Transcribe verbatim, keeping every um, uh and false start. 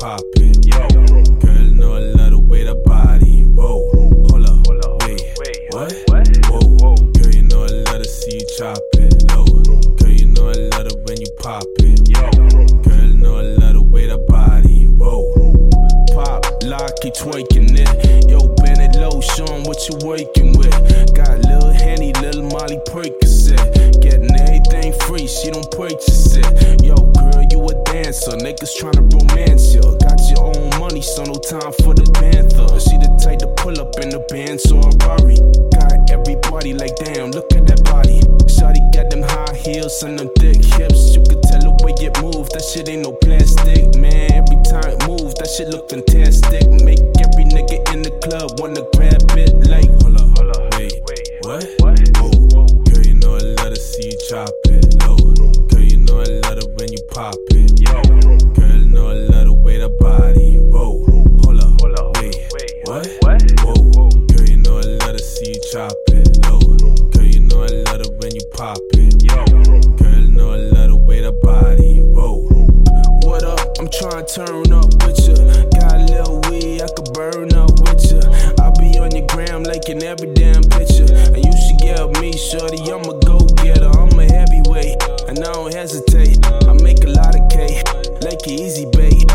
pop it. Yo, girl, you know I love the way that body roll. Hold up, hold up, wait, wait, what? What? Whoa, whoa, girl, you know I love to see you chop it low. Girl, you know I love it when you pop it. Yo, girl, you know I love the way that body roll. Pop, lock, keep twerking it. Yo, bend it low, show 'em what you working with. Got Lil Henny, Lil Molly Percocet. Getting everything free, she don't purchase it. Yo, girl, you a dancer, niggas tryna romance you. Got your own money, so no time for the panther. She the type to pull up in the Benz or a Rari. Got everybody like, damn, look at that body. Shawty got them high heels and them thick hips. You can tell the way it move, that shit ain't no plastic. Man, every time it moves, that shit look fantastic. Make every nigga in the club wanna grab it like, hold up, hold up, wait, wait, what? What? Whoa, girl, you know I love to see you chop it low. Girl, you know I love it when you pop it. Yo, girl, you know I love the way that body roll. Hold up, hold up, wait, wait, what? What? Whoa, girl, you know I love to see you chop it low. Girl, you know I love it when you pop it. Yo, girl, you know I love the way that body roll. What up? I'm tryna turn up with ya. Got a little weed, I could burn up with ya. I'll be on your gram liking every damn picture. And you should get me, shorty, I'm a go-getter. I'm a heavyweight, and I don't hesitate. I make a lot of cake, like an easy bait.